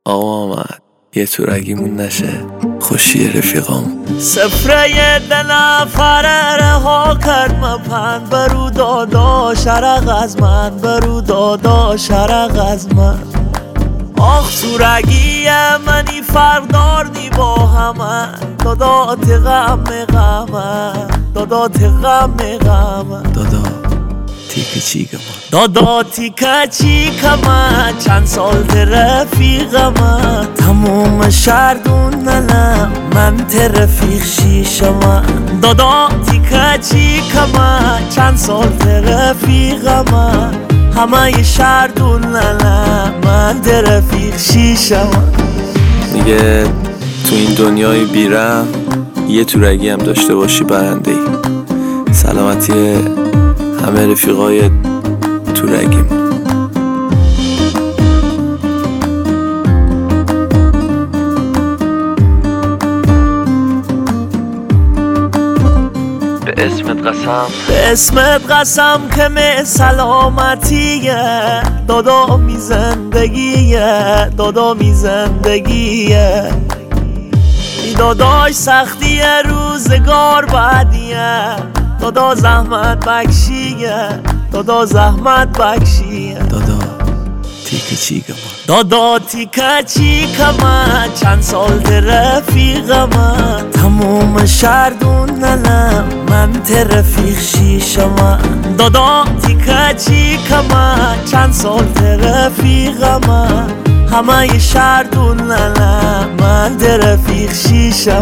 آقا آمد یه تورگیمون نشه خوشی رفیقام سفره نفره رها کرد مپند برو دادا شرق از من برو دادا شرق از من آخ تورگی منی فرداردی با همه دادات غم دادا غم دادا تیک چیکم دادا تیک چیکم چند سال رفیقم تموم شهر دوننم من رفیق شیشم دادا تیک چیکم چند سال رفیقم همه شهر دوننم من رفیق شیشم میگه تو این دنیای بیرم یه تورگی هم داشته باشی برنده ای. سلامتی همه رفیقای تورگیم. به اسمت قسم که می سلامتیه دادا می زندگیه دادا می زندگیه داداش سختی روزگار بعدیه دادا زحمت بکشیه دادا زحمت بکشیه دادا تیک چیکم دادا تیک چیکم چند سال رفیقم تموم شهر دوننم من رفیق شیشم دادا تیک چیکم چند سال رفیقم همه شهر دوننم من رفیق شیشم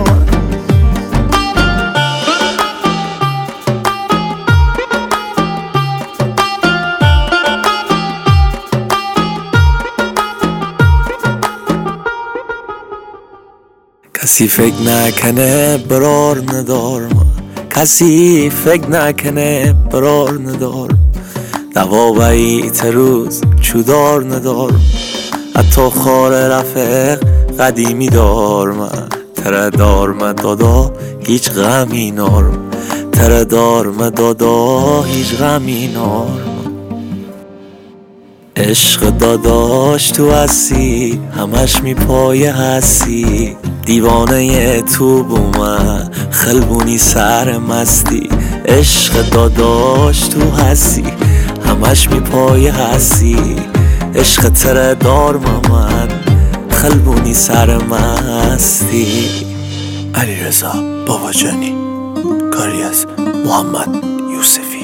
کسی فکر نکنه برار ندارم کسی فکر نکنه برار ندارم دوا بیت روز چودار ندارم حتی خار رفق قدیمی دارم تره دارم دادا هیچ غمی نارم تره دارم دادا هیچ غمی نارم عشق داداش تو هستی همش میپایه هستی دیوانه تو بومن خلبونی سر مستی عشق داداش تو هستی همش میپایه هستی عشق تره دار من خلبونی سر مستی. علیرضا باباجانی کاری از محمد یوسفی.